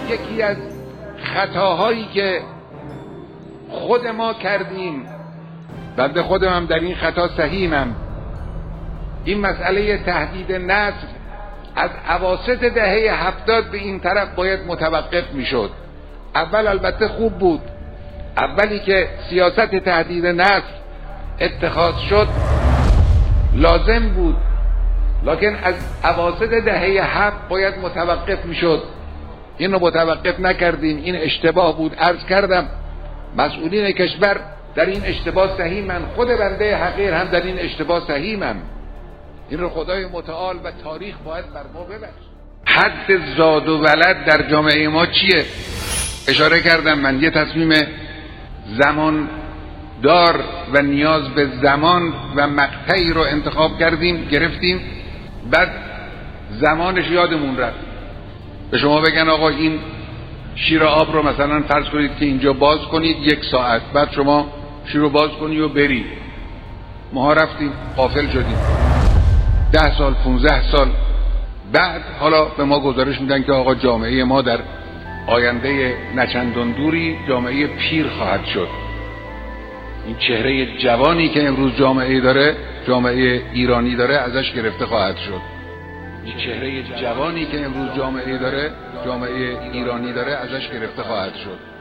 یکی از خطاهایی که خود ما کردیم، بنده خودم هم در این خطا سهیمم، این مسئله تهدید نسل از اواسط دهه 70 به این طرف باید متوقف میشد. اول البته خوب بود، اولی که سیاست تهدید نسل اتخاذ شد لازم بود، لکن از اواسط دهه 7 باید متوقف میشد. این رو متوقف نکردیم، این اشتباه بود. عرض کردم مسئولین کشور در این اشتباه سهیمن، خود بنده حقیر هم در این اشتباه سهیمم. این رو خدای متعال و تاریخ باید بر ما ببخشه. حد زاد و ولد در جامعه ما چیه؟ اشاره کردم من یه تصمیم زمان دار و نیاز به زمان و مقطعی رو انتخاب گرفتیم، بعد زمانش یادمون رفت. به شما بگن آقا این شیر آب رو مثلا فرض کنید که اینجا باز کنید 1 ساعت، بعد شما شیر رو باز کنید و برید. ما رفتیم غافل شدیم. 10 سال 15 سال بعد حالا به ما گزارش میدن که آقا جامعه ما در آینده نچندان دوری جامعه پیر خواهد شد. این چهره جوانی که امروز جامعه ایرانی داره ازش گرفته خواهد شد. این چهره جوانی که امروز جامعه ایرانی داره ازش گرفته خواهد شد.